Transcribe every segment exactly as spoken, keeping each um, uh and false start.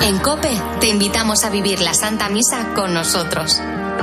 En COPE te invitamos a vivir la Santa Misa con nosotros.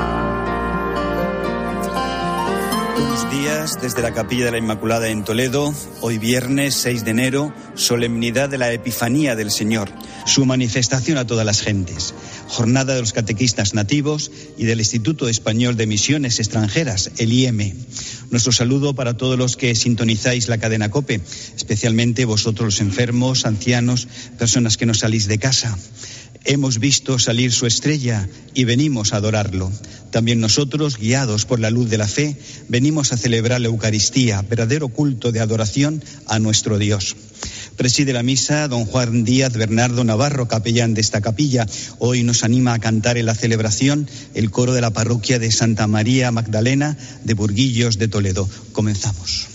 Buenos días desde la Capilla de la Inmaculada en Toledo. Hoy viernes seis de enero, solemnidad de la Epifanía del Señor, su manifestación a todas las gentes. Jornada de los catequistas nativos y del Instituto Español de Misiones Extranjeras, el I E M E. Nuestro saludo para todos los que sintonizáis la cadena COPE, especialmente vosotros los enfermos, ancianos, personas que no salís de casa. Hemos visto salir su estrella y venimos a adorarlo. También nosotros, guiados por la luz de la fe, venimos a celebrar la Eucaristía, verdadero culto de adoración a nuestro Dios. Preside la misa don Juan Díaz Bernardo Navarro, capellán de esta capilla. Hoy nos anima a cantar en la celebración el coro de la parroquia de Santa María Magdalena de Burguillos de Toledo. Comenzamos.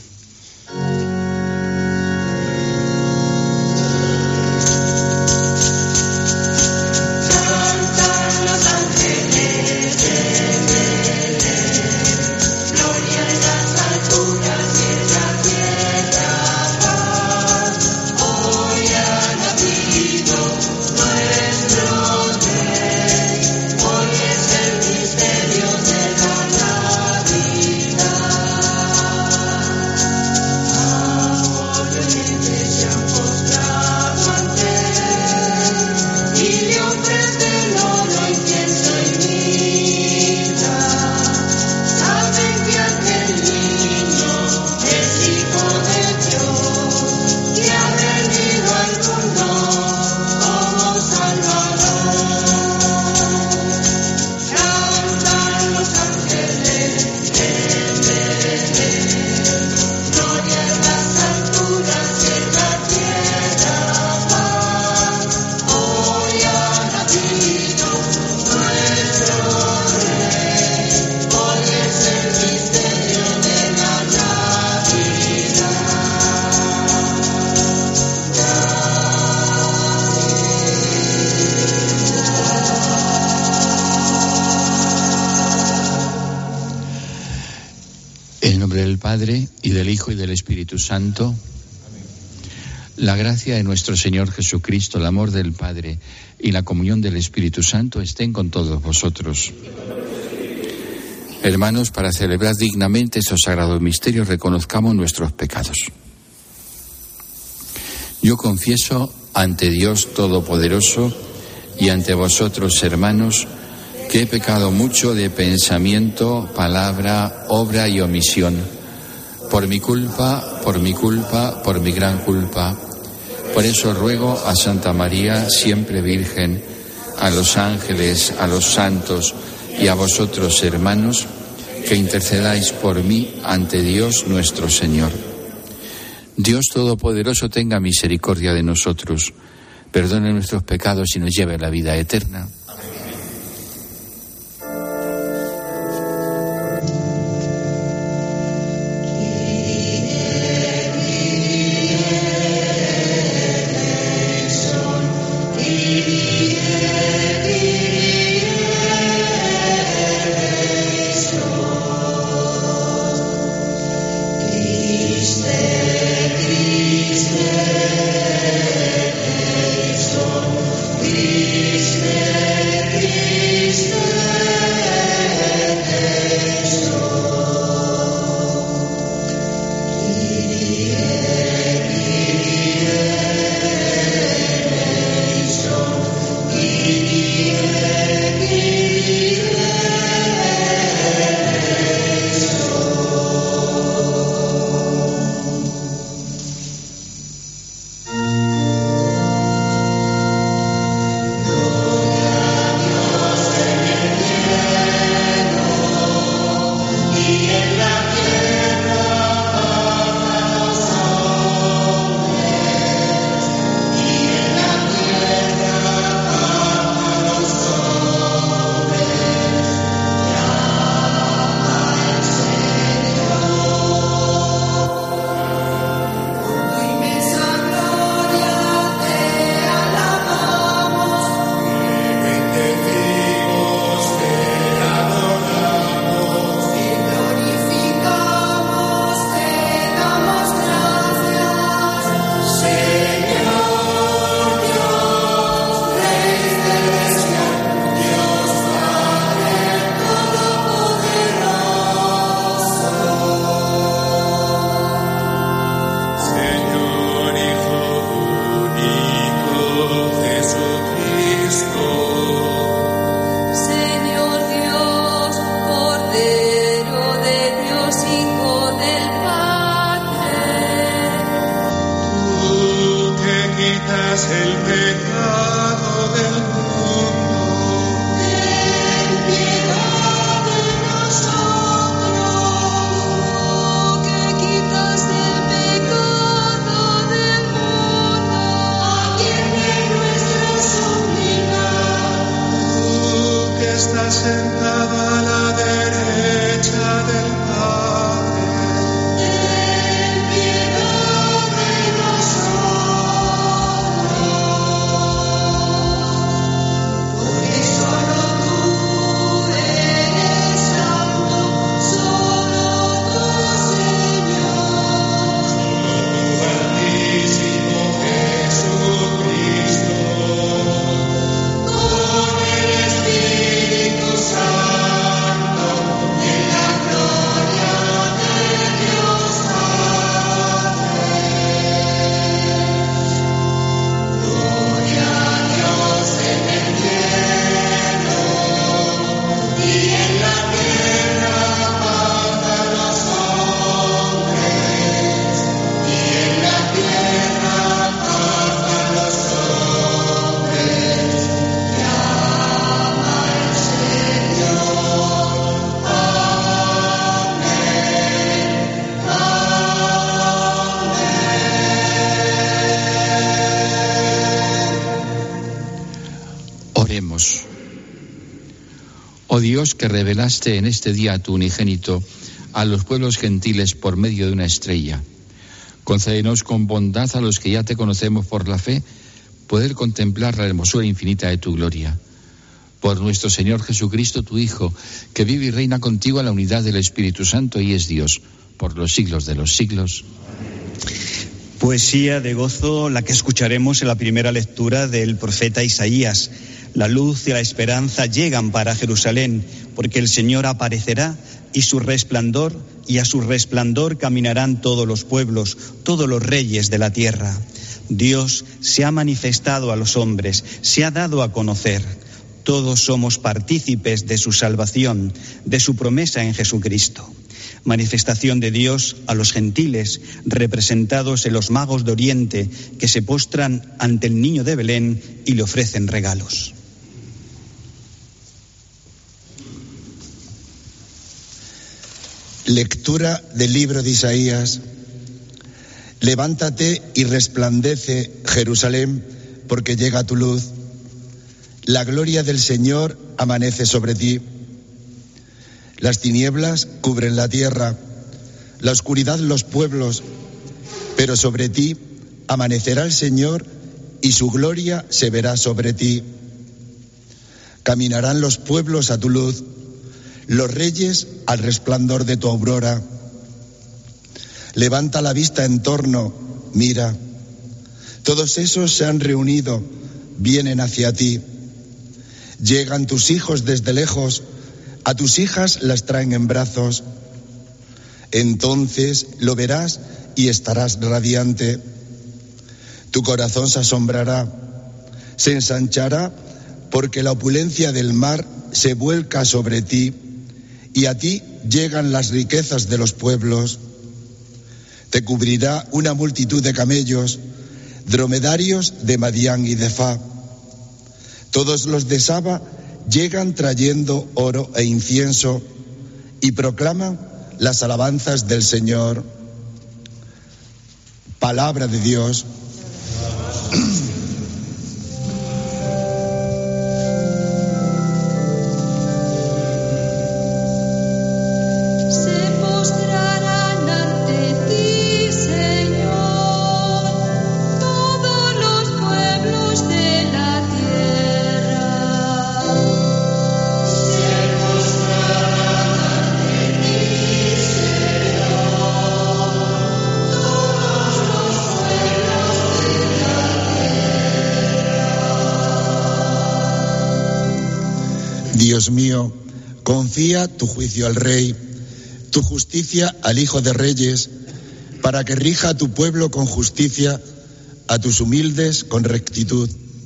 Padre, y del Hijo, y del Espíritu Santo. La gracia de nuestro Señor Jesucristo, el amor del Padre y la comunión del Espíritu Santo estén con todos vosotros. Hermanos, para celebrar dignamente estos sagrados misterios, reconozcamos nuestros pecados. Yo confieso ante Dios Todopoderoso y ante vosotros, hermanos, que he pecado mucho de pensamiento, palabra, obra y omisión. Por mi culpa, por mi culpa, por mi gran culpa. Por eso ruego a Santa María, siempre Virgen, a los ángeles, a los santos y a vosotros, hermanos, que intercedáis por mí ante Dios nuestro Señor. Dios Todopoderoso tenga misericordia de nosotros, perdone nuestros pecados y nos lleve a la vida eterna. Christe, Christe, Oh Dios, que revelaste en este día a tu unigénito a los pueblos gentiles por medio de una estrella, concédenos con bondad a los que ya te conocemos por la fe, poder contemplar la hermosura infinita de tu gloria. Por nuestro Señor Jesucristo, tu Hijo, que vive y reina contigo en la unidad del Espíritu Santo y es Dios, por los siglos de los siglos. Poesía de gozo, la que escucharemos en la primera lectura del profeta Isaías. La luz y la esperanza llegan para Jerusalén, porque el Señor aparecerá y su resplandor, y a su resplandor caminarán todos los pueblos, todos los reyes de la tierra. Dios se ha manifestado a los hombres, se ha dado a conocer. Todos somos partícipes de su salvación, de su promesa en Jesucristo. Manifestación de Dios a los gentiles, representados en los magos de Oriente, que se postran ante el niño de Belén y le ofrecen regalos. Lectura del libro de Isaías. Levántate y resplandece, Jerusalén, porque llega tu luz. La gloria del Señor amanece sobre ti. Las tinieblas cubren la tierra, la oscuridad los pueblos, pero sobre ti amanecerá el Señor y su gloria se verá sobre ti. Caminarán los pueblos a tu luz, los reyes al resplandor de tu aurora. Levanta la vista en torno, mira. Todos esos se han reunido, vienen hacia ti. Llegan tus hijos desde lejos, a tus hijas las traen en brazos. Entonces lo verás y estarás radiante. Tu corazón se asombrará, se ensanchará, porque la opulencia del mar se vuelca sobre ti, y a ti llegan las riquezas de los pueblos. Te cubrirá una multitud de camellos, dromedarios de Madián y de Fa. Todos los de Saba llegan trayendo oro e incienso y proclaman las alabanzas del Señor. Palabra de Dios. Dios mío, confía tu juicio al Rey, tu justicia al Hijo de Reyes, para que rija a tu pueblo con justicia, a tus humildes con rectitud.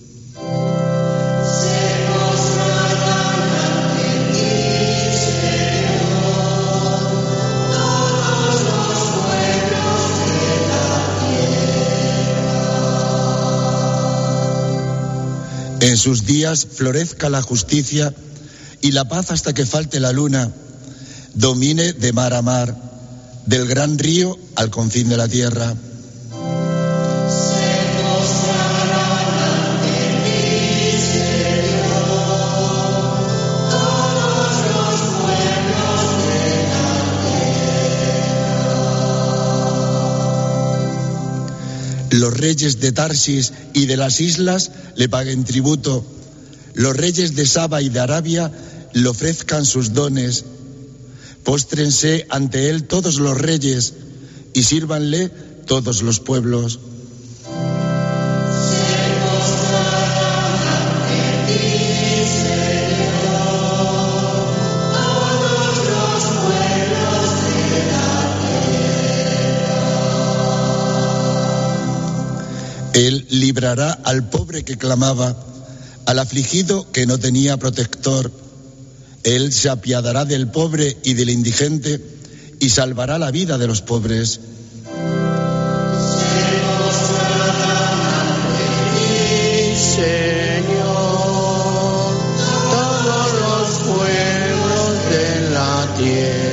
En sus días florezca la justicia y la paz hasta que falte la luna, domine de mar a mar, del gran río al confín de la tierra. Los reyes de Tarsis y de las islas le paguen tributo. Los reyes de Saba y de Arabia le ofrezcan sus dones. Póstrense ante él todos los reyes y sírvanle todos los pueblos. Él librará al pobre que clamaba, al afligido que no tenía protector. Él se apiadará del pobre y del indigente y salvará la vida de los pobres. Señor, todos los pueblos de la tierra.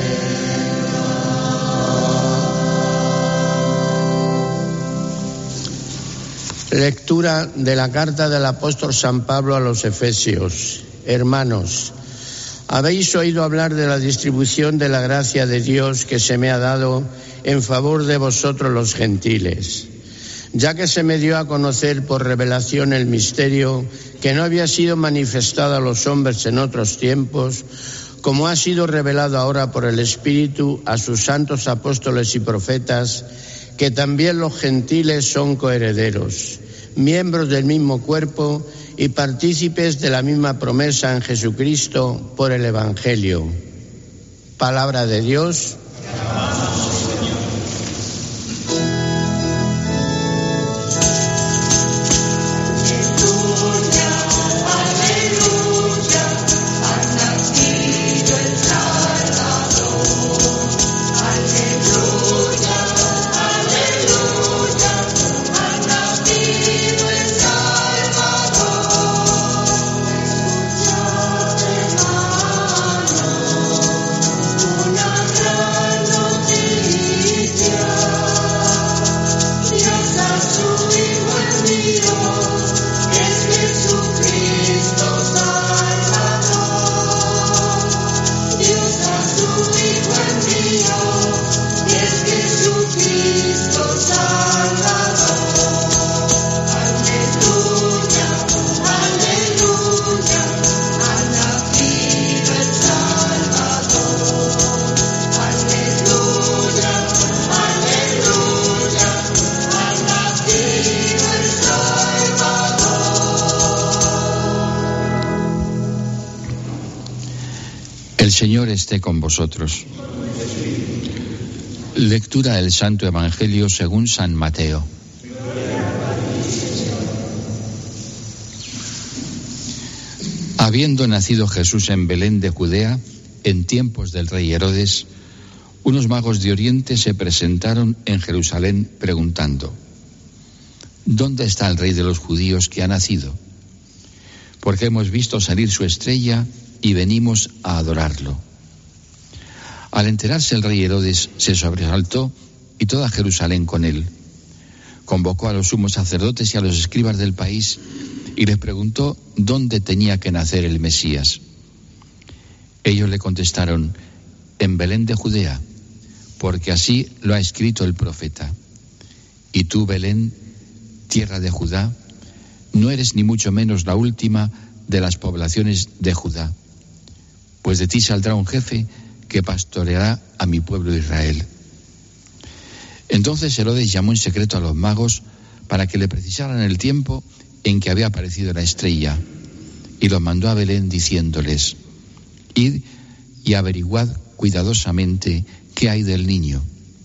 Lectura de la carta del apóstol San Pablo a los Efesios. Hermanos, Habéis oído hablar de la distribución de la gracia de Dios que se me ha dado en favor de vosotros los gentiles, ya que se me dio a conocer por revelación el misterio que no había sido manifestado a los hombres en otros tiempos, como ha sido revelado ahora por el Espíritu a sus santos apóstoles y profetas, que también los gentiles son coherederos, miembros del mismo cuerpo y partícipes de la misma promesa en Jesucristo por el Evangelio. Palabra de Dios. El Señor esté con vosotros. Lectura del Santo Evangelio según San Mateo. Habiendo nacido Jesús en Belén de Judea, en tiempos del rey Herodes, unos magos de Oriente se presentaron en Jerusalén preguntando: ¿dónde está el rey de los judíos que ha nacido? Porque hemos visto salir su estrella y venimos a adorarlo. Al enterarse el rey Herodes, se sobresaltó y toda Jerusalén con él. Convocó a los sumos sacerdotes y a los escribas del país y les preguntó dónde tenía que nacer el Mesías. Ellos le contestaron: en Belén de Judea, porque así lo ha escrito el profeta. Y tú, Belén, tierra de Judá, no eres ni mucho menos la última de las poblaciones de Judá, pues de ti saldrá un jefe que pastoreará a mi pueblo Israel. Entonces Herodes llamó en secreto a los magos para que le precisaran el tiempo en que había aparecido la estrella, y los mandó a Belén diciéndoles: id y averiguad cuidadosamente qué hay del niño,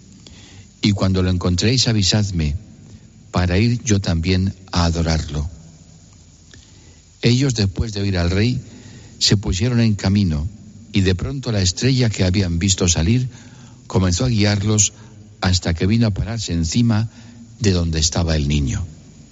y cuando lo encontréis avisadme, para ir yo también a adorarlo. Ellos, después de oír al rey, se pusieron en camino, y de pronto la estrella que habían visto salir comenzó a guiarlos hasta que vino a pararse encima de donde estaba el niño.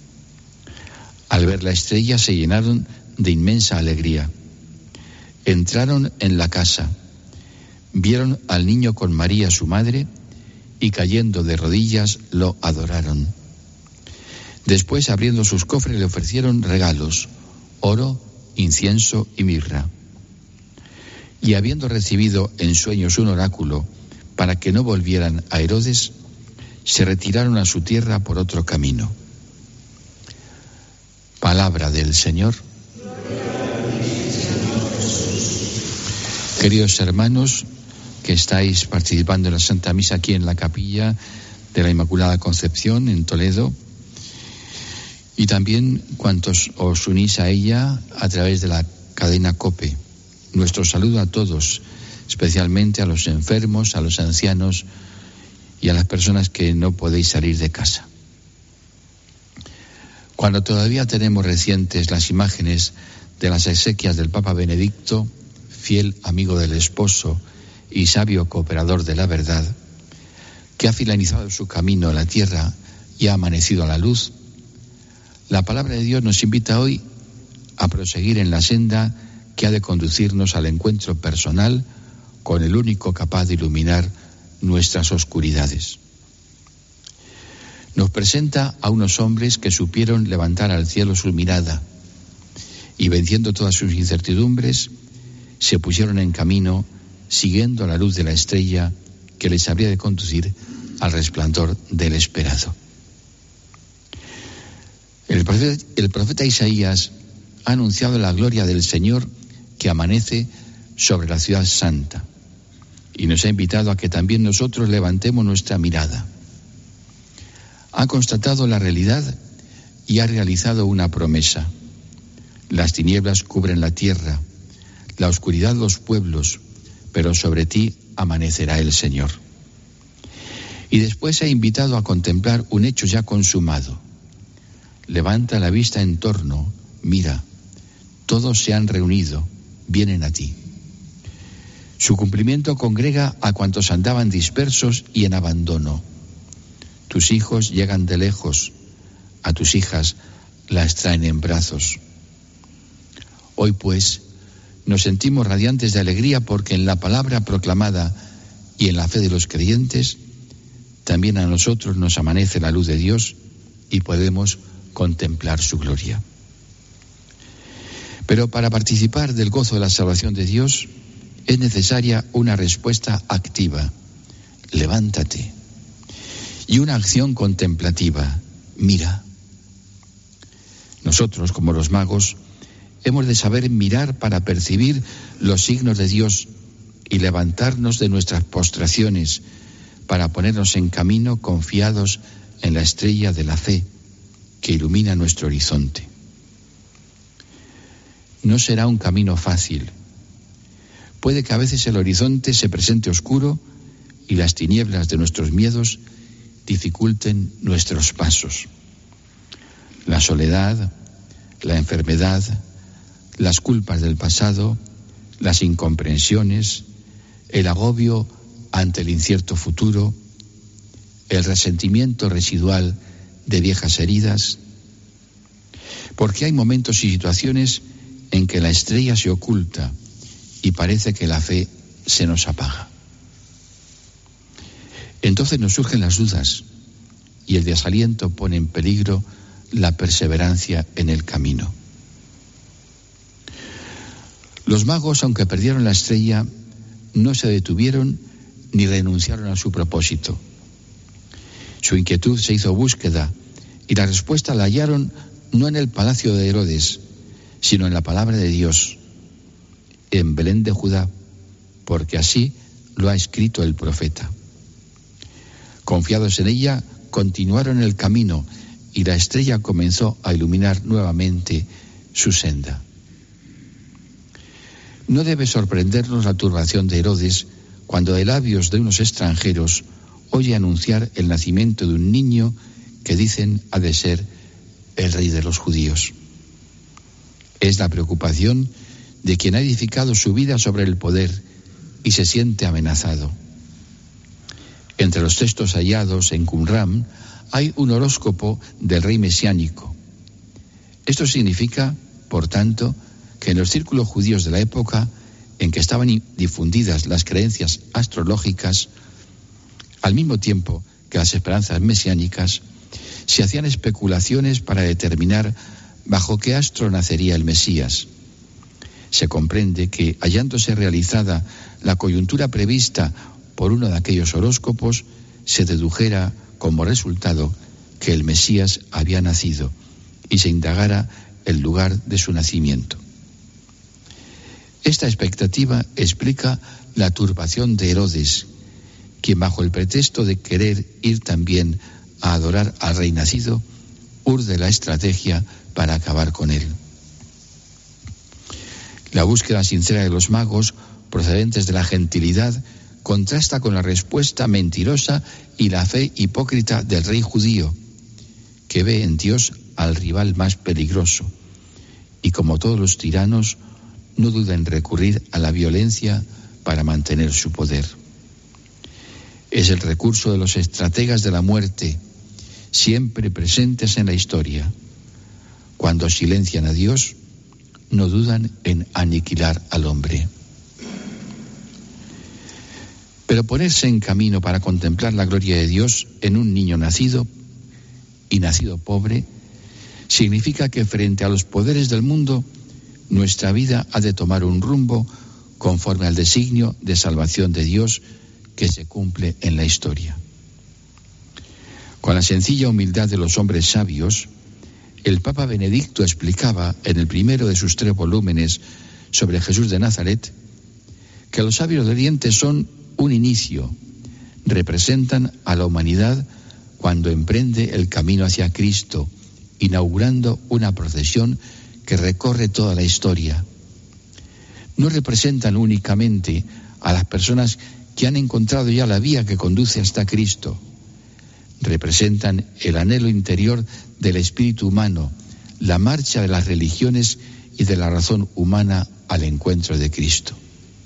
Al ver la estrella se llenaron de inmensa alegría. Entraron en la casa, vieron al niño con María su madre, y cayendo de rodillas lo adoraron. Después, abriendo sus cofres, le ofrecieron regalos: oro, incienso y mirra. Y habiendo recibido en sueños un oráculo para que no volvieran a Herodes, se retiraron a su tierra por otro camino. Palabra del Señor. Queridos hermanos que estáis participando en la Santa Misa aquí en la capilla de la Inmaculada Concepción en Toledo, y también cuantos os unís a ella a través de la cadena COPE. Nuestro saludo a todos, especialmente a los enfermos, a los ancianos y a las personas que no podéis salir de casa. Cuando todavía tenemos recientes las imágenes de las exequias del Papa Benedicto, fiel amigo del esposo y sabio cooperador de la verdad, que ha finalizado su camino en la tierra y ha amanecido a la luz, la palabra de Dios nos invita hoy a proseguir en la senda que ha de conducirnos al encuentro personal con el único capaz de iluminar nuestras oscuridades. Nos presenta a unos hombres que supieron levantar al cielo su mirada y, venciendo todas sus incertidumbres, se pusieron en camino siguiendo la luz de la estrella que les habría de conducir al resplandor del esperado. El profeta, el profeta Isaías ha anunciado la gloria del Señor que amanece sobre la ciudad santa y nos ha invitado a que también nosotros levantemos nuestra mirada. Ha constatado la realidad y ha realizado una promesa. Las tinieblas cubren la tierra, la oscuridad los pueblos, pero sobre ti amanecerá el Señor. Y después ha invitado a contemplar un hecho ya consumado. Levanta la vista en torno, mira, todos se han reunido, vienen a ti. Su cumplimiento congrega a cuantos andaban dispersos y en abandono. Tus hijos llegan de lejos, a tus hijas las traen en brazos. Hoy pues nos sentimos radiantes de alegría porque en la palabra proclamada y en la fe de los creyentes también a nosotros nos amanece la luz de Dios y podemos contemplar su gloria. Pero para participar del gozo de la salvación de Dios es necesaria una respuesta activa, levántate, y una acción contemplativa, mira. Nosotros, como los magos, hemos de saber mirar para percibir los signos de Dios y levantarnos de nuestras postraciones para ponernos en camino confiados en la estrella de la fe que ilumina nuestro horizonte. No será un camino fácil. Puede que a veces el horizonte se presente oscuro y las tinieblas de nuestros miedos dificulten nuestros pasos. La soledad, la enfermedad, las culpas del pasado, las incomprensiones, el agobio ante el incierto futuro, el resentimiento residual de viejas heridas, porque hay momentos y situaciones en que la estrella se oculta y parece que la fe se nos apaga. Entonces nos surgen las dudas y el desaliento pone en peligro la perseverancia en el camino. Los magos, aunque perdieron la estrella, no se detuvieron ni renunciaron a su propósito. Su inquietud se hizo búsqueda y la respuesta la hallaron no en el palacio de Herodes, sino en la palabra de Dios, en Belén de Judá, porque así lo ha escrito el profeta. Confiados en ella, continuaron el camino y la estrella comenzó a iluminar nuevamente su senda. No debe sorprendernos la turbación de Herodes cuando de labios de unos extranjeros oye anunciar el nacimiento de un niño que dicen ha de ser el rey de los judíos. Es la preocupación de quien ha edificado su vida sobre el poder y se siente amenazado. Entre los textos hallados en Qumran hay un horóscopo del rey mesiánico. Esto significa, por tanto, que en los círculos judíos de la época en que estaban difundidas las creencias astrológicas, al mismo tiempo que las esperanzas mesiánicas, se hacían especulaciones para determinar bajo qué astro nacería el Mesías. Se comprende que, hallándose realizada la coyuntura prevista por uno de aquellos horóscopos, se dedujera como resultado que el Mesías había nacido y se indagara el lugar de su nacimiento. Esta expectativa explica la turbación de Herodes, quien bajo el pretexto de querer ir también a adorar al rey nacido, urde la estrategia para acabar con él. La búsqueda sincera de los magos, procedentes de la gentilidad, contrasta con la respuesta mentirosa y la fe hipócrita del rey judío, que ve en Dios al rival más peligroso, y como todos los tiranos, no duda en recurrir a la violencia para mantener su poder. Es el recurso de los estrategas de la muerte, siempre presentes en la historia. Cuando silencian a Dios, no dudan en aniquilar al hombre. Pero ponerse en camino para contemplar la gloria de Dios en un niño nacido y nacido pobre significa que frente a los poderes del mundo nuestra vida ha de tomar un rumbo conforme al designio de salvación de Dios que se cumple en la historia. Con la sencilla humildad de los hombres sabios, el Papa Benedicto explicaba en el primero de sus tres volúmenes sobre Jesús de Nazaret que los sabios de Oriente son un inicio, representan a la humanidad cuando emprende el camino hacia Cristo, inaugurando una procesión que recorre toda la historia. No representan únicamente a las personas que han encontrado ya la vía que conduce hasta Cristo. Representan el anhelo interior del espíritu humano, la marcha de las religiones y de la razón humana al encuentro de Cristo.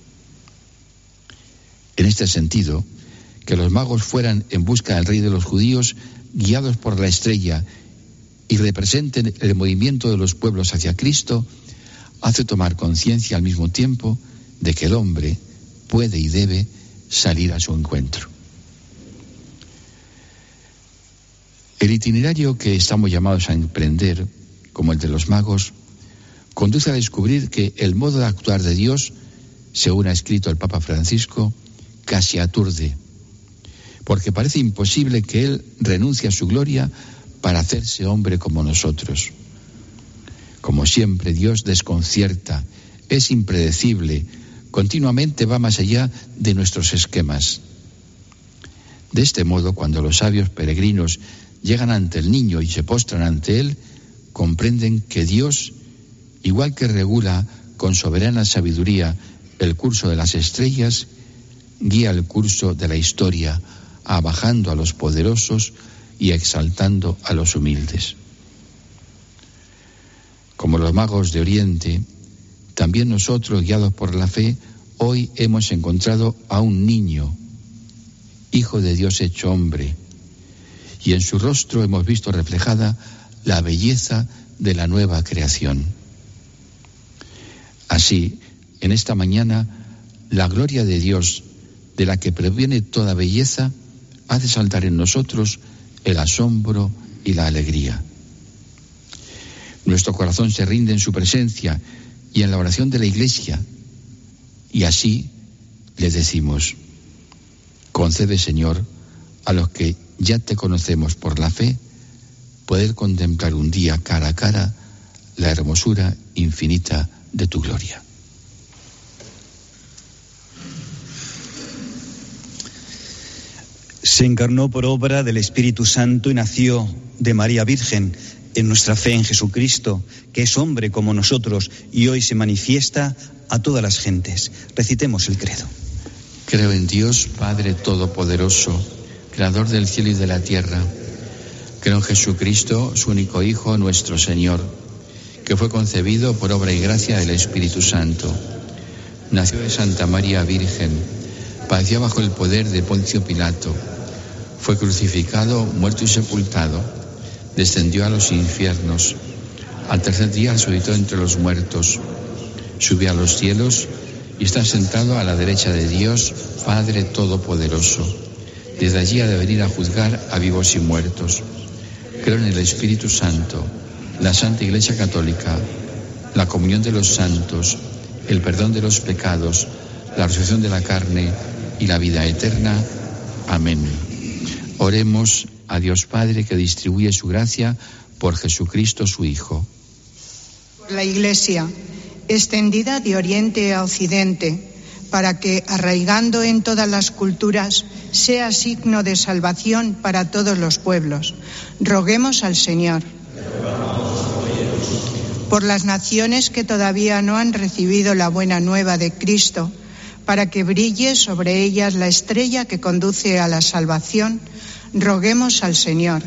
En este sentido, que los magos fueran en busca del rey de los judíos, guiados por la estrella, y representen el movimiento de los pueblos hacia Cristo, hace tomar conciencia al mismo tiempo de que el hombre puede y debe salir a su encuentro. El itinerario que estamos llamados a emprender, como el de los magos, conduce a descubrir que el modo de actuar de Dios, según ha escrito el Papa Francisco, casi aturde, porque parece imposible que Él renuncie a su gloria para hacerse hombre como nosotros. Como siempre, Dios desconcierta, es impredecible, continuamente va más allá de nuestros esquemas. De este modo, cuando los sabios peregrinos llegan ante el niño y se postran ante él, comprenden que Dios, igual que regula con soberana sabiduría el curso de las estrellas, guía el curso de la historia, abajando a los poderosos y exaltando a los humildes. Como los magos de Oriente, también nosotros, guiados por la fe, hoy hemos encontrado a un niño, Hijo de Dios hecho hombre, y en su rostro hemos visto reflejada la belleza de la nueva creación. Así, en esta mañana, la gloria de Dios, de la que proviene toda belleza, hace saltar en nosotros el asombro y la alegría. Nuestro corazón se rinde en su presencia y en la oración de la Iglesia, y así le decimos: concede, Señor, a los que ya te conocemos por la fe, poder contemplar un día cara a cara la hermosura infinita de tu gloria. Se encarnó por obra del Espíritu Santo y nació de María Virgen en nuestra fe en Jesucristo, que es hombre como nosotros y hoy se manifiesta a todas las gentes. Recitemos el credo. Creo en Dios, Padre Todopoderoso, Creador del cielo y de la tierra. Creo en Jesucristo, su único Hijo, nuestro Señor, que fue concebido por obra y gracia del Espíritu Santo. Nació de Santa María Virgen, padeció bajo el poder de Poncio Pilato, fue crucificado, muerto y sepultado, descendió a los infiernos, al tercer día resucitó entre los muertos, subió a los cielos y está sentado a la derecha de Dios, Padre Todopoderoso. Desde allí ha de venir a juzgar a vivos y muertos. Creo en el Espíritu Santo, la Santa Iglesia Católica, la comunión de los santos, el perdón de los pecados, la resurrección de la carne y la vida eterna. Amén. Oremos a Dios Padre, que distribuye su gracia por Jesucristo su Hijo. Por la Iglesia, extendida de oriente a occidente, para que, arraigando en todas las culturas, sea signo de salvación para todos los pueblos. Roguemos al Señor. Por las naciones que todavía no han recibido la buena nueva de Cristo, para que brille sobre ellas la estrella que conduce a la salvación, roguemos al Señor.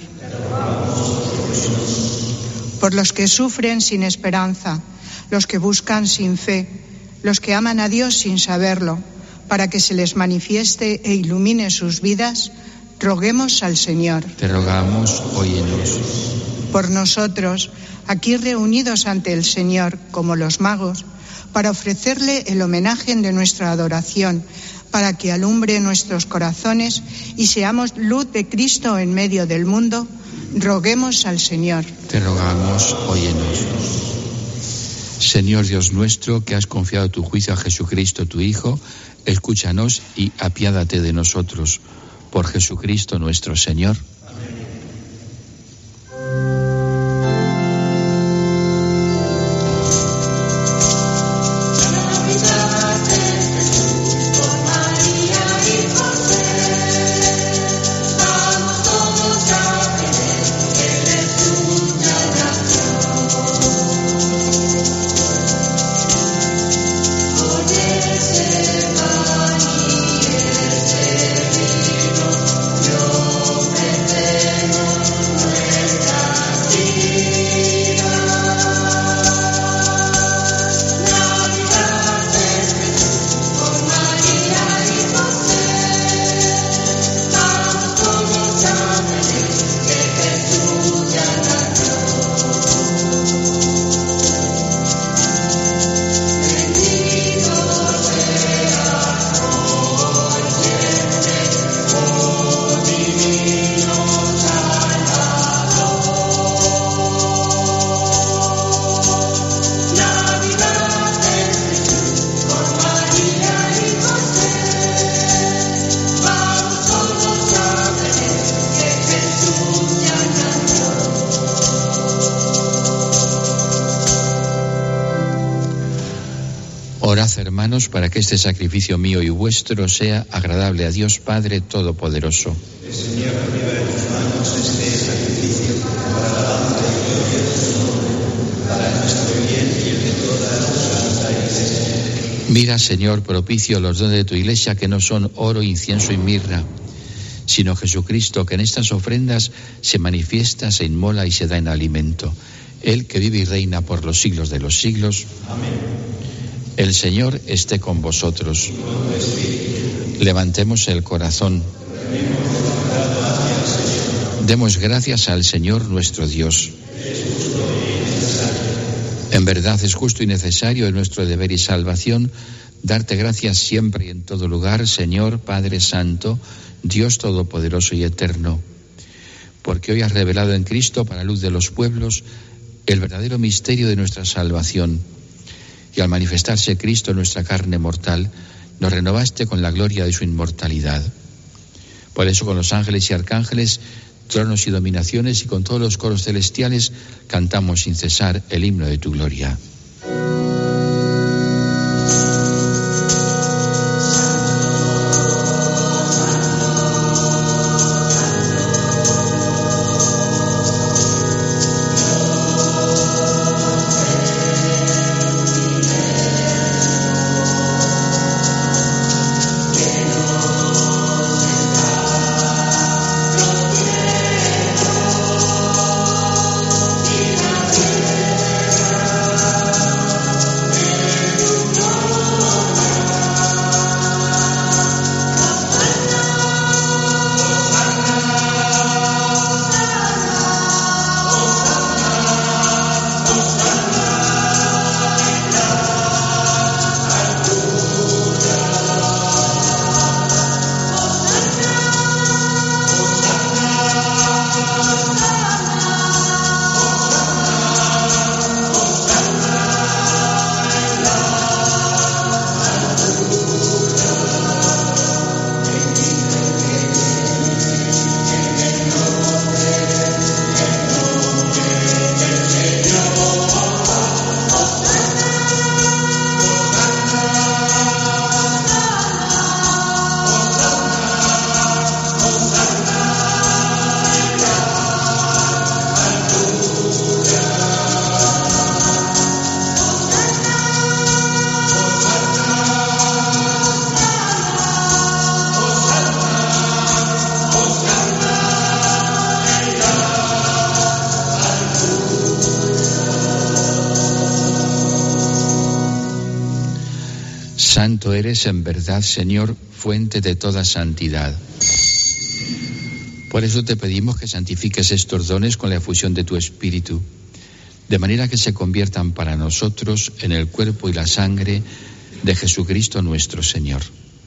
Por los que sufren sin esperanza, los que buscan sin fe, los que aman a Dios sin saberlo, para que se les manifieste e ilumine sus vidas, roguemos al Señor. Te rogamos, óyenos. Por nosotros, aquí reunidos ante el Señor, como los magos, para ofrecerle el homenaje de nuestra adoración, para que alumbre nuestros corazones y seamos luz de Cristo en medio del mundo, roguemos al Señor. Te rogamos, óyenos. Señor Dios nuestro, que has confiado tu juicio a Jesucristo, tu Hijo, escúchanos y apiádate de nosotros. Por Jesucristo nuestro Señor. Amén. Orad, hermanos, para que este sacrificio mío y vuestro sea agradable a Dios Padre Todopoderoso. El Señor reciba de tus manos este sacrificio para la alabanza y gloria de su nombre, para nuestro bien y el de toda la santa Iglesia. Mira, Señor, propicio los dones de tu Iglesia, que no son oro, incienso y mirra, sino Jesucristo, que en estas ofrendas se manifiesta, se inmola y se da en alimento. Él que vive y reina por los siglos de los siglos. Amén. El Señor esté con vosotros. Levantemos el corazón. Demos gracias al Señor nuestro Dios. En verdad es justo y necesario, en nuestro deber y salvación, darte gracias siempre y en todo lugar, Señor Padre Santo, Dios Todopoderoso y Eterno, porque hoy has revelado en Cristo, para luz de los pueblos, el verdadero misterio de nuestra salvación. Y al manifestarse Cristo en nuestra carne mortal, nos renovaste con la gloria de su inmortalidad. Por eso, con los ángeles y arcángeles, tronos y dominaciones, y con todos los coros celestiales, cantamos sin cesar el himno de tu gloria. Santo eres en verdad, Señor, fuente de toda santidad. Por eso te pedimos que santifiques estos dones con la efusión de tu Espíritu, de manera que se conviertan para nosotros en el cuerpo y la sangre de Jesucristo nuestro Señor,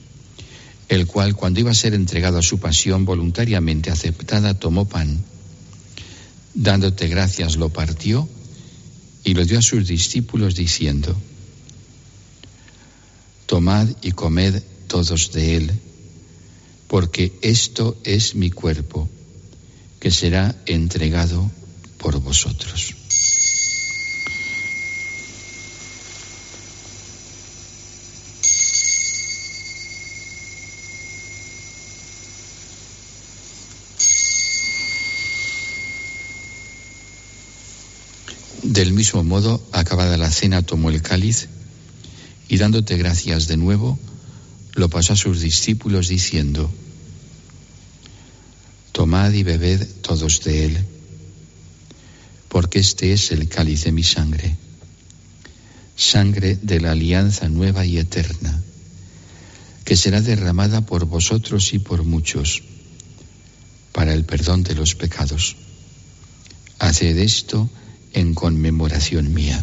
el cual, cuando iba a ser entregado a su pasión voluntariamente aceptada, tomó pan, dándote gracias lo partió y lo dio a sus discípulos diciendo: tomad y comed todos de él, porque esto es mi cuerpo, que será entregado por vosotros. Del mismo modo, acabada la cena, tomó el cáliz y, dándote gracias de nuevo, lo pasó a sus discípulos diciendo: tomad y bebed todos de él, porque este es el cáliz de mi sangre, sangre de la alianza nueva y eterna, que será derramada por vosotros y por muchos, para el perdón de los pecados. Haced esto en conmemoración mía.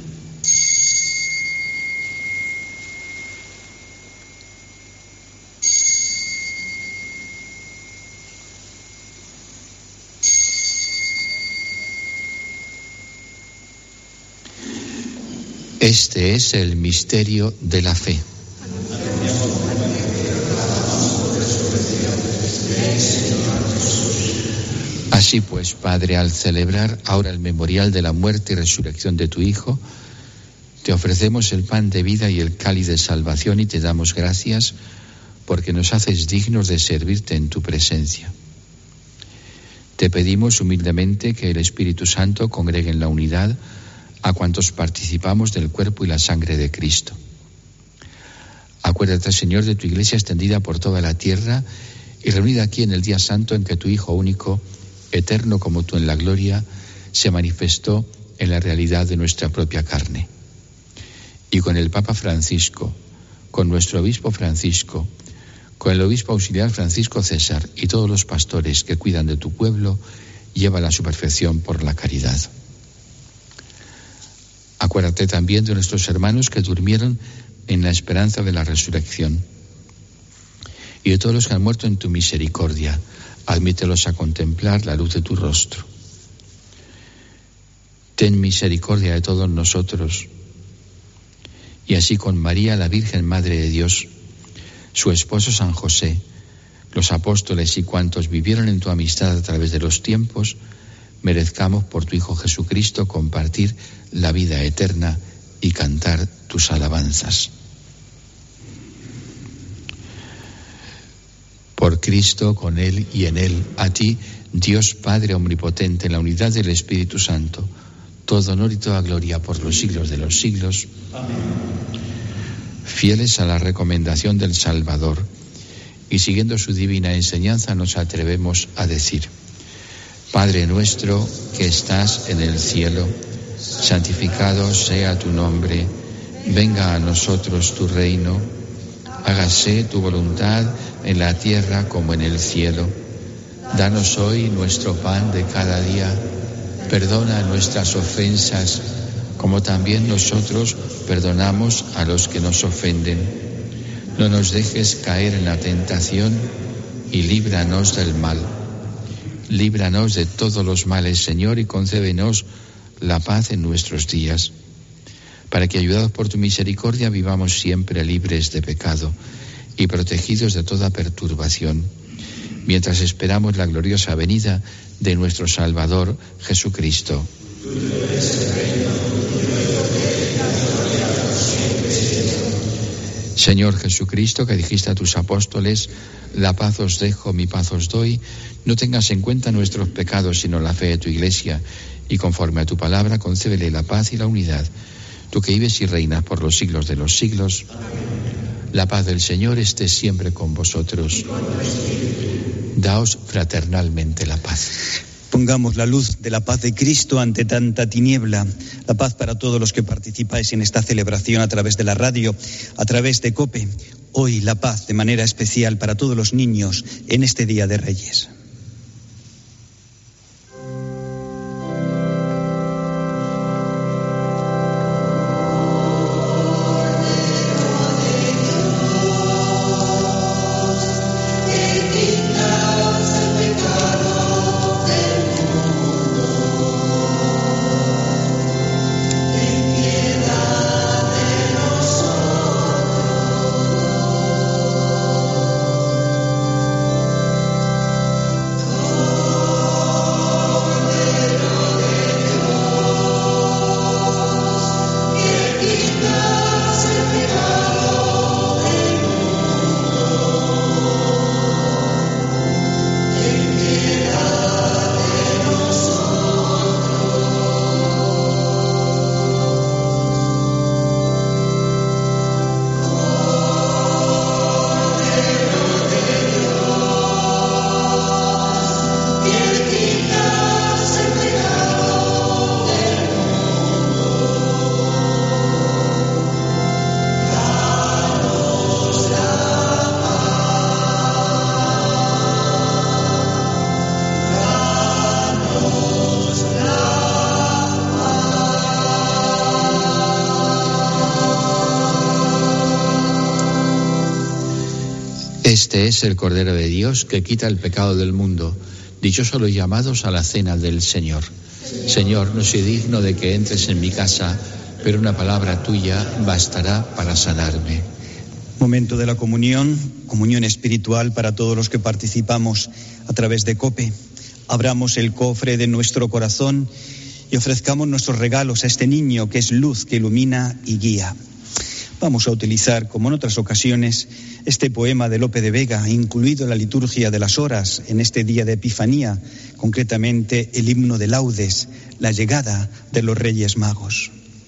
Este es el misterio de la fe. Así pues, Padre, al celebrar ahora el memorial de la muerte y resurrección de tu Hijo, te ofrecemos el pan de vida y el cáliz de salvación y te damos gracias porque nos haces dignos de servirte en tu presencia. Te pedimos humildemente que el Espíritu Santo congregue en la unidad a cuantos participamos del cuerpo y la sangre de Cristo. Acuérdate, Señor, de tu Iglesia extendida por toda la tierra y reunida aquí en el día santo en que tu Hijo único, eterno como tú en la gloria, se manifestó en la realidad de nuestra propia carne. Y con el Papa Francisco, con nuestro obispo Francisco, con el obispo auxiliar Francisco César y todos los pastores que cuidan de tu pueblo, llévala a su perfección por la caridad. Acuérdate también de nuestros hermanos que durmieron en la esperanza de la resurrección y de todos los que han muerto en tu misericordia. Admítelos a contemplar la luz de tu rostro. Ten misericordia de todos nosotros, y así con María, la Virgen Madre de Dios, su esposo San José, los apóstoles y cuantos vivieron en tu amistad a través de los tiempos, merezcamos por tu Hijo Jesucristo compartir la vida eterna y cantar tus alabanzas. Por Cristo, con Él y en Él, a ti, Dios Padre Omnipotente, en la unidad del Espíritu Santo, todo honor y toda gloria por los siglos de los siglos. Amén. Fieles a la recomendación del Salvador y siguiendo su divina enseñanza, nos atrevemos a decir: Padre nuestro que estás en el cielo, santificado sea tu nombre, venga a nosotros tu reino, hágase tu voluntad en la tierra como en el cielo. Danos hoy nuestro pan de cada día, perdona nuestras ofensas, como también nosotros perdonamos a los que nos ofenden. No nos dejes caer en la tentación y líbranos del mal. Líbranos de todos los males, Señor, y concédenos la paz en nuestros días, para que, ayudados por tu misericordia, vivamos siempre libres de pecado y protegidos de toda perturbación, mientras esperamos la gloriosa venida de nuestro Salvador Jesucristo. Señor Jesucristo, que dijiste a tus apóstoles: la paz os dejo, mi paz os doy, no tengas en cuenta nuestros pecados, sino la fe de tu Iglesia, y conforme a tu palabra, concédele la paz y la unidad. Tú que vives y reinas por los siglos de los siglos. Amén. La paz del Señor esté siempre con vosotros. Daos fraternalmente la paz. Pongamos la luz de la paz de Cristo ante tanta tiniebla. La paz para todos los que participáis en esta celebración a través de la radio, a través de COPE. Hoy la paz de manera especial para todos los niños en este Día de Reyes. Thank you. Este es el Cordero de Dios que quita el pecado del mundo. Dichosos los llamados a la cena del Señor. Señor, no soy digno de que entres en mi casa, pero una palabra tuya bastará para sanarme. Momento de la comunión, comunión espiritual para todos los que participamos a través de COPE. Abramos el cofre de nuestro corazón y ofrezcamos nuestros regalos a este niño que es luz, que ilumina y guía. Vamos a utilizar, como en otras ocasiones, este poema de Lope de Vega, incluido en la liturgia de las horas en este día de Epifanía, concretamente el himno de laudes, la llegada de los Reyes Magos.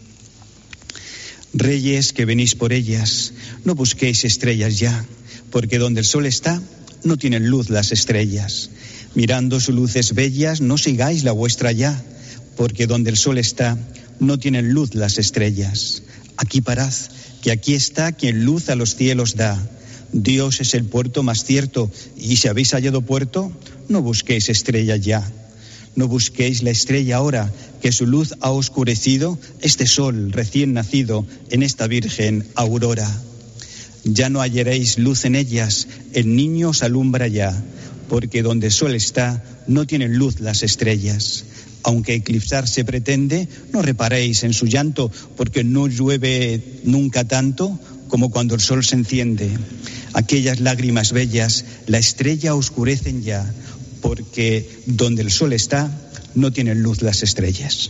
Reyes que venís por ellas, no busquéis estrellas ya, porque donde el sol está, no tienen luz las estrellas. Mirando sus luces bellas, no sigáis la vuestra ya, porque donde el sol está, no tienen luz las estrellas. Aquí parad, que aquí está quien luz a los cielos da. Dios es el puerto más cierto, y si habéis hallado puerto, no busquéis estrella ya. No busquéis la estrella ahora, que su luz ha oscurecido este sol recién nacido en esta virgen aurora. Ya no hallaréis luz en ellas, el niño os alumbra ya, porque donde el sol está, no tienen luz las estrellas. Aunque eclipsarse pretende, no reparéis en su llanto, porque no llueve nunca tanto como cuando el sol se enciende. Aquellas lágrimas bellas, la estrella oscurecen ya, porque donde el sol está, no tienen luz las estrellas.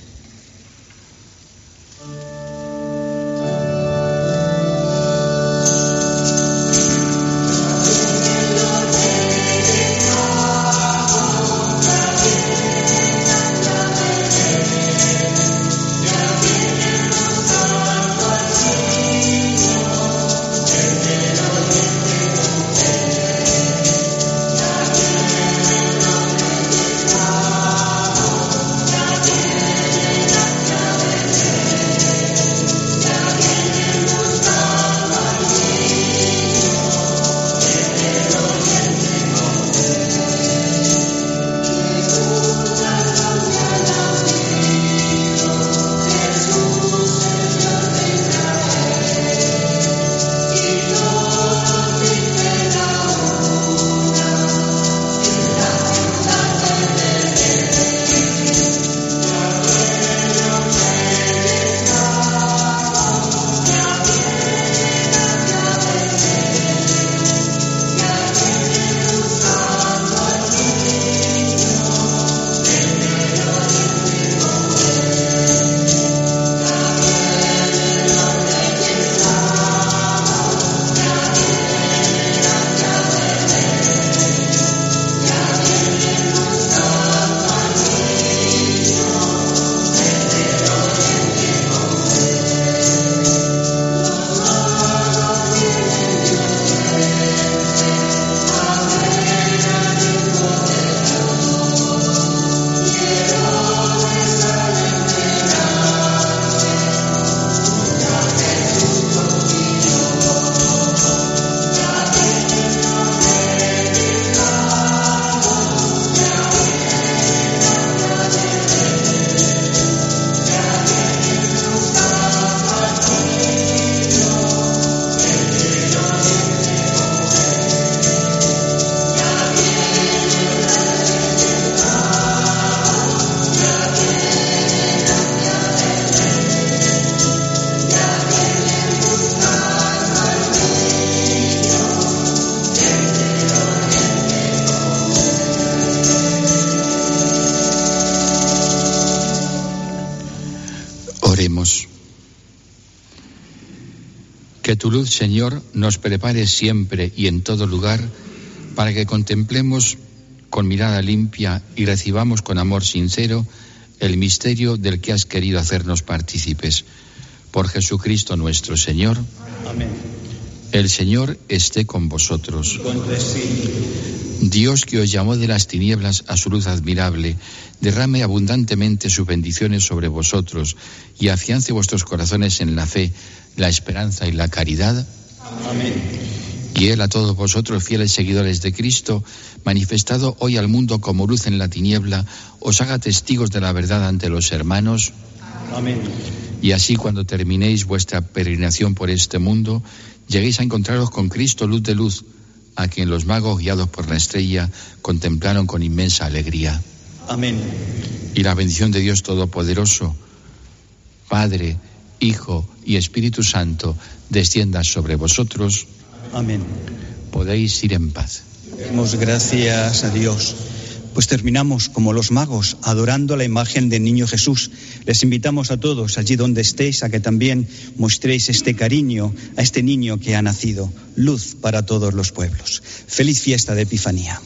Oremos. Que tu luz, Señor, nos prepare siempre y en todo lugar para que contemplemos con mirada limpia y recibamos con amor sincero el misterio del que has querido hacernos partícipes. Por Jesucristo nuestro Señor. Amén. El Señor esté con vosotros. Dios, que os llamó de las tinieblas a su luz admirable, derrame abundantemente sus bendiciones sobre vosotros y afiance vuestros corazones en la fe, la esperanza y la caridad. Amén. Y Él a todos vosotros, fieles seguidores de Cristo, manifestado hoy al mundo como luz en la tiniebla, os haga testigos de la verdad ante los hermanos. Amén. Y así, cuando terminéis vuestra peregrinación por este mundo, lleguéis a encontraros con Cristo, luz de luz, a quien los magos, guiados por la estrella, contemplaron con inmensa alegría. Amén. Y la bendición de Dios Todopoderoso, Padre, Hijo y Espíritu Santo, descienda sobre vosotros. Amén. Podéis ir en paz. Demos gracias a Dios. Pues terminamos como los magos, adorando la imagen del niño Jesús. Les invitamos a todos, allí donde estéis, a que también mostréis este cariño a este niño que ha nacido, luz para todos los pueblos. Feliz fiesta de Epifanía.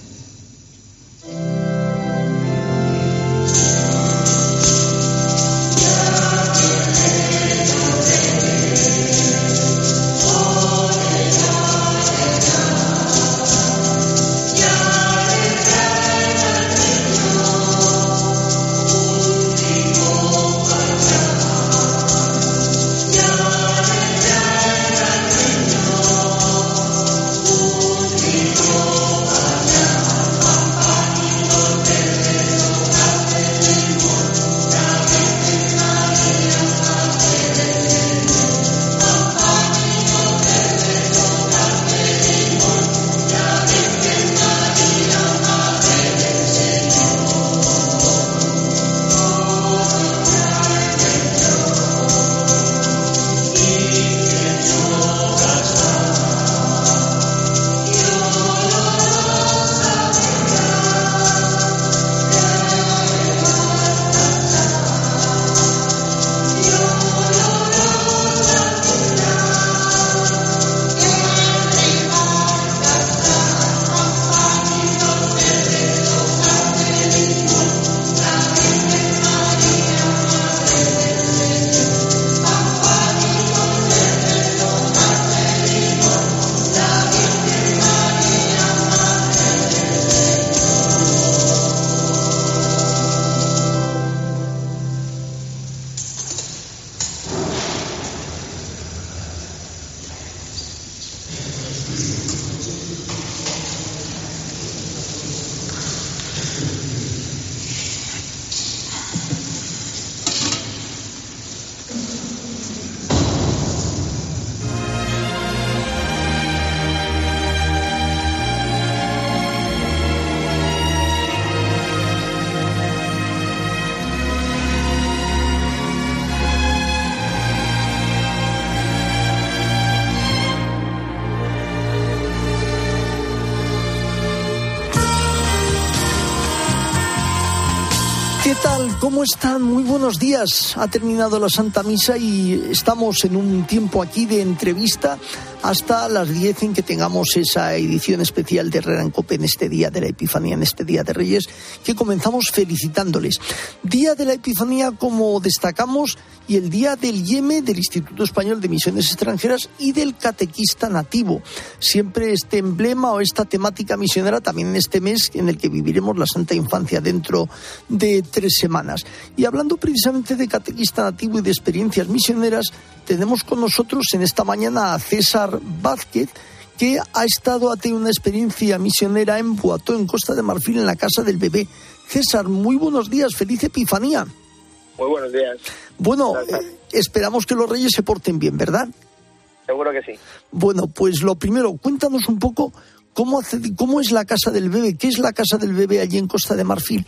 ¿Qué tal? ¿Cómo están? Muy buenos días. Ha terminado la Santa Misa y estamos en un tiempo aquí de entrevista hasta las diez en que tengamos esa edición especial de Herrera en Cope en este día de la Epifanía, en este Día de Reyes, que comenzamos felicitándoles. Día de la Epifanía, como destacamos, y el Día del Yeme, del Instituto Español de Misiones Extranjeras y del Catequista Nativo. Siempre este emblema o esta temática misionera también en este mes en el que viviremos la Santa Infancia dentro de tres semanas. Y hablando precisamente de Catequista Nativo y de experiencias misioneras, tenemos con nosotros en esta mañana a César Vázquez, que ha estado, ha tenido una experiencia misionera en Boató, en Costa de Marfil, en la Casa del Bebé. César, muy buenos días, feliz Epifanía. Muy buenos días. Bueno, eh, esperamos que los Reyes se porten bien, ¿verdad? Seguro que sí. Bueno, pues lo primero, cuéntanos un poco cómo, hace, cómo es la Casa del Bebé, ¿qué es la Casa del Bebé allí en Costa de Marfil?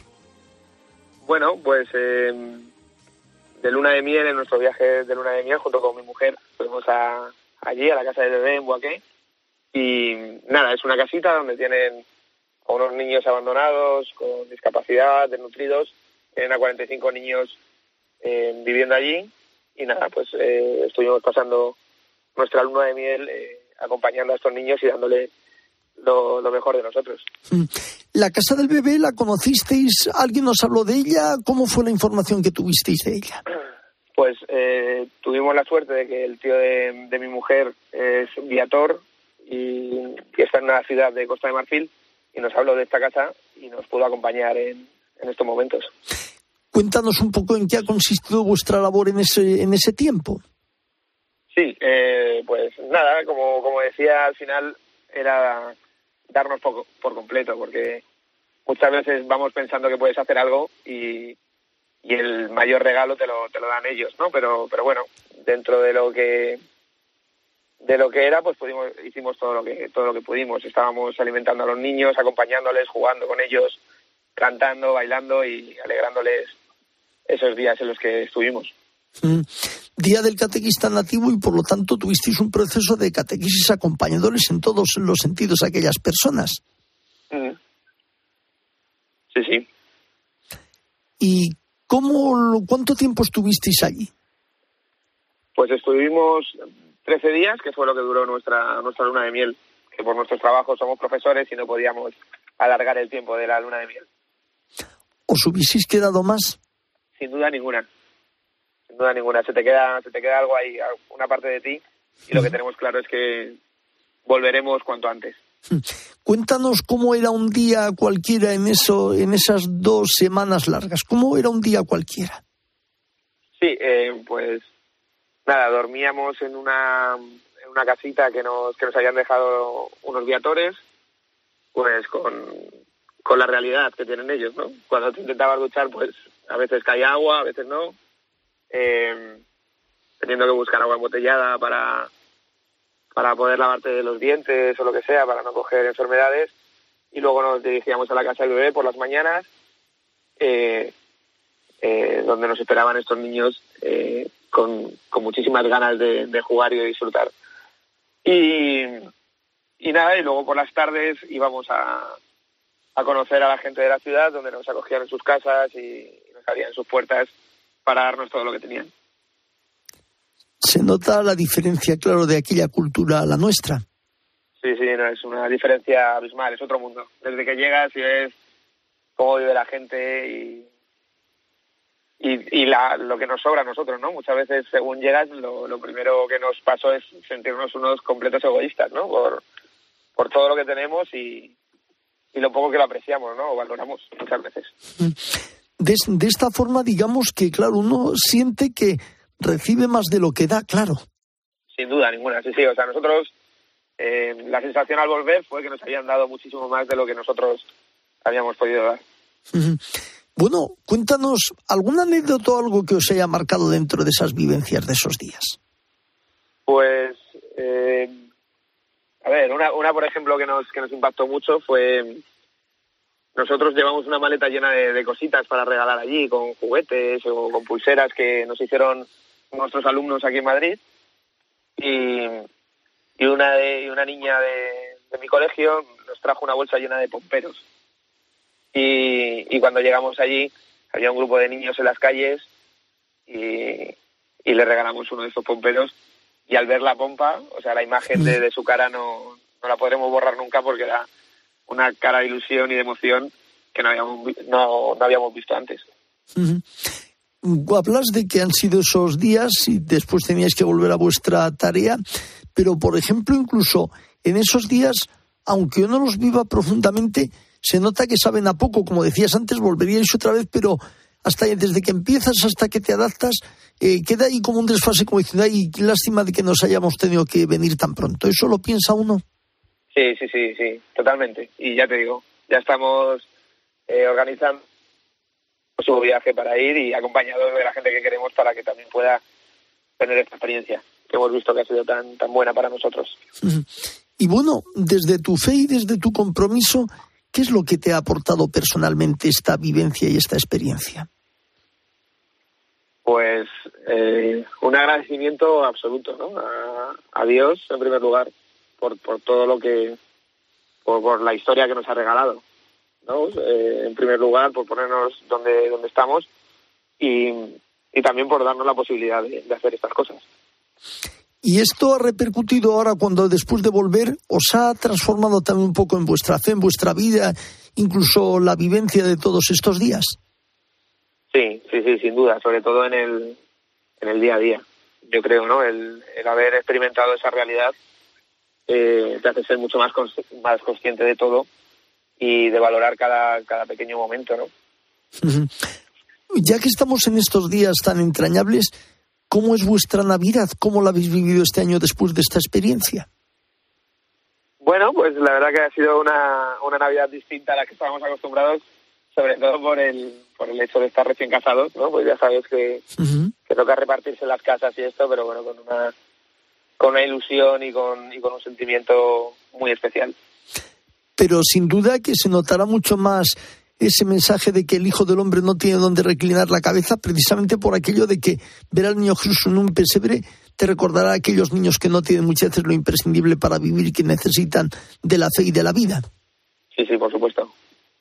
Bueno, pues eh, de luna de miel, en nuestro viaje de luna de miel, junto con mi mujer, fuimos a, allí, a la Casa del Bebé en Boaqué, y nada, es una casita donde tienen a unos niños abandonados, con discapacidad, desnutridos, tienen a cuarenta y cinco niños eh, viviendo allí, y nada, pues eh, estuvimos pasando nuestra luna de miel eh, acompañando a estos niños y dándole lo, lo mejor de nosotros. La Casa del Bebé, ¿la conocisteis? ¿Alguien nos habló de ella? ¿Cómo fue la información que tuvisteis de ella? Pues eh, tuvimos la suerte de que el tío de, de mi mujer es viator y, y está en una ciudad de Costa de Marfil, y nos habló de esta casa y nos pudo acompañar en, en estos momentos. Cuéntanos un poco en qué ha consistido vuestra labor en ese en ese tiempo. Sí, eh, pues nada, como, como decía, al final era darnos por, por completo, porque muchas veces vamos pensando que puedes hacer algo y, y el mayor regalo te lo te lo dan ellos, ¿no? Pero pero bueno, dentro de lo que de lo que era, pues pudimos, hicimos todo lo que todo lo que pudimos. Estábamos alimentando a los niños, acompañándoles, jugando con ellos, cantando, bailando y alegrándoles esos días en los que estuvimos. Mm. Día del catequista nativo y por lo tanto tuvisteis un proceso de catequesis acompañadores en todos los sentidos a aquellas personas. Mm. Sí, sí. ¿Y cómo, cuánto tiempo estuvisteis allí? Pues estuvimos trece días, que fue lo que duró nuestra nuestra luna de miel, que por nuestros trabajos somos profesores y no podíamos alargar el tiempo de la luna de miel. ¿Os hubieseis quedado más? Sin duda ninguna. Sin duda ninguna. Se te queda, se te queda algo ahí, una parte de ti, y lo que tenemos claro es que volveremos cuanto antes. Cuéntanos cómo era un día cualquiera en eso, en esas dos semanas largas. ¿Cómo era un día cualquiera? Sí, eh, pues nada, dormíamos en una en una casita que nos que nos habían dejado unos viatores, pues con con la realidad que tienen ellos, ¿no? Cuando te intentabas duchar, pues a veces caía agua, a veces no, eh, teniendo que buscar agua embotellada para para poder lavarte los dientes o lo que sea, para no coger enfermedades, y luego nos dirigíamos a la casa del bebé por las mañanas, eh, eh, donde nos esperaban estos niños eh, con, con muchísimas ganas de, de jugar y de disfrutar. Y, y nada, y luego por las tardes íbamos a, a conocer a la gente de la ciudad, donde nos acogían en sus casas y, y nos abrían sus puertas para darnos todo lo que tenían. Se nota la diferencia, claro, de aquella cultura a la nuestra. Sí, sí, no, es una diferencia abismal, es otro mundo. Desde que llegas y ves cómo vive la gente y, y, y la, lo que nos sobra a nosotros, ¿no? Muchas veces, según llegas, lo, lo primero que nos pasó es sentirnos unos completos egoístas, ¿no? Por, por todo lo que tenemos y, y lo poco que lo apreciamos, ¿no? O valoramos muchas veces. De, de esta forma, digamos que, claro, uno siente que recibe más de lo que da, claro. Sin duda ninguna, sí, sí. O sea, nosotros, eh, la sensación al volver fue que nos habían dado muchísimo más de lo que nosotros habíamos podido dar. Uh-huh. Bueno, cuéntanos alguna anécdota o algo que os haya marcado dentro de esas vivencias de esos días. Pues, eh, a ver, una, una por ejemplo que nos que nos impactó mucho fue, nosotros llevamos una maleta llena de, de cositas para regalar allí, con juguetes o con pulseras que nos hicieron nuestros alumnos aquí en Madrid, y, y una de y una niña de, de mi colegio nos trajo una bolsa llena de pomperos. Y, y cuando llegamos allí había un grupo de niños en las calles y, y le regalamos uno de esos pomperos, y al ver la pompa, o sea, la imagen de, de su cara no, no la podremos borrar nunca, porque era una cara de ilusión y de emoción que no habíamos, no, no habíamos visto antes. Uh-huh. Hablas de que han sido esos días y después teníais que volver a vuestra tarea, pero por ejemplo incluso en esos días, aunque uno los viva profundamente, se nota que saben a poco. Como decías antes, volveríais otra vez, pero hasta desde que empiezas hasta que te adaptas, eh, queda ahí como un desfase, como diciendo, ay, qué lástima de que nos hayamos tenido que venir tan pronto. ¿Eso lo piensa uno? Sí, sí, sí, sí, totalmente. Y ya te digo, ya estamos eh, organizando su viaje para ir y acompañados de la gente que queremos para que también pueda tener esta experiencia que hemos visto que ha sido tan, tan buena para nosotros. Y bueno, desde tu fe y desde tu compromiso, ¿qué es lo que te ha aportado personalmente esta vivencia y esta experiencia? Pues eh, un agradecimiento absoluto, ¿no? A, a Dios, en primer lugar, por, por todo lo que, por, por la historia que nos ha regalado, ¿no? Eh, en primer lugar, por ponernos donde, donde estamos y, y también por darnos la posibilidad de, de hacer estas cosas. ¿Y esto ha repercutido ahora cuando después de volver os ha transformado también un poco en vuestra fe, en vuestra vida, incluso la vivencia de todos estos días? Sí, sí, sí, sin duda, sobre todo en el, en el día a día. Yo creo, ¿no? El, el haber experimentado esa realidad eh, te hace ser mucho más, cons- más consciente de todo y de valorar cada, cada pequeño momento, ¿no? Uh-huh. Ya que estamos en estos días tan entrañables, ¿cómo es vuestra Navidad? ¿Cómo la habéis vivido este año después de esta experiencia? Bueno, pues la verdad que ha sido una, una Navidad distinta a la que estábamos acostumbrados, sobre todo por el por el hecho de estar recién casados, ¿no? Pues ya sabes que, uh-huh. que toca repartirse las casas y esto, pero bueno, con una con una ilusión y con, y con un sentimiento muy especial. Pero sin duda que se notará mucho más ese mensaje de que el Hijo del Hombre no tiene donde reclinar la cabeza, precisamente por aquello de que ver al niño Jesús en un pesebre te recordará a aquellos niños que no tienen muchas veces lo imprescindible para vivir y que necesitan de la fe y de la vida. Sí, sí, por supuesto.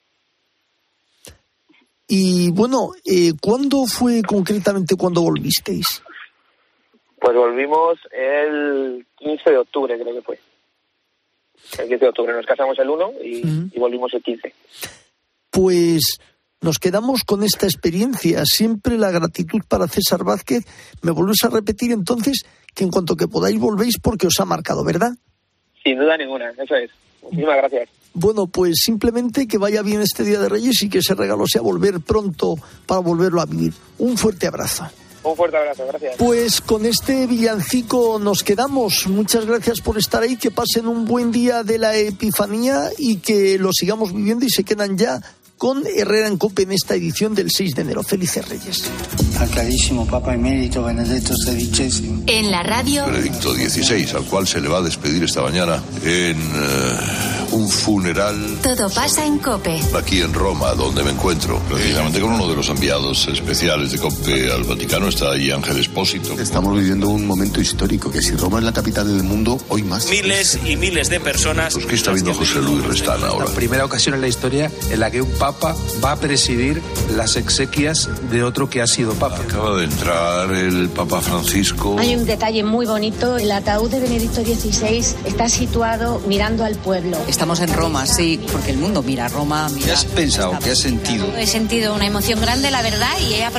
Y bueno, eh, ¿cuándo fue concretamente cuando volvisteis? Pues volvimos el quince de octubre, creo que fue. El quince de octubre. Nos casamos el uno y, uh-huh. y volvimos el quince. Pues nos quedamos con esta experiencia. Siempre la gratitud para César Vázquez. Me volvéis a repetir entonces que en cuanto que podáis volvéis porque os ha marcado, ¿verdad? Sin duda ninguna, eso es. Muchísimas gracias. Bueno, pues simplemente que vaya bien este Día de Reyes y que ese regalo sea volver pronto para volverlo a vivir. Un fuerte abrazo. Un fuerte abrazo, gracias. Pues con este villancico nos quedamos. Muchas gracias por estar ahí, que pasen un buen día de la Epifanía y que lo sigamos viviendo y se quedan ya con Herrera en COPE en esta edición del seis de enero. Felices Reyes. Al carísimo Papa Emérito Benedetto sedicesimo. En la radio. Benedicto dieciséis, al cual se le va a despedir esta mañana en uh, un funeral. Todo pasa en COPE. Aquí en Roma, donde me encuentro. Precisamente con uno de los enviados especiales de COPE al Vaticano está ahí Ángel Espósito. Estamos viviendo un momento histórico, que si Roma es la capital del mundo, hoy más. Miles y miles de personas. Pues, ¿qué está viendo José Luis Restán ahora? La primera ocasión en la historia en la que un papa va a presidir las exequias de otro que ha sido papa. Acaba de entrar el Papa Francisco. Hay un detalle muy bonito. El ataúd de Benedicto dieciséis está situado mirando al pueblo. Estamos en Roma, sí, porque el mundo mira a Roma. Mira. ¿Qué has pensado? ¿Qué has sentido? He sentido una emoción grande, la verdad, y he aprovechado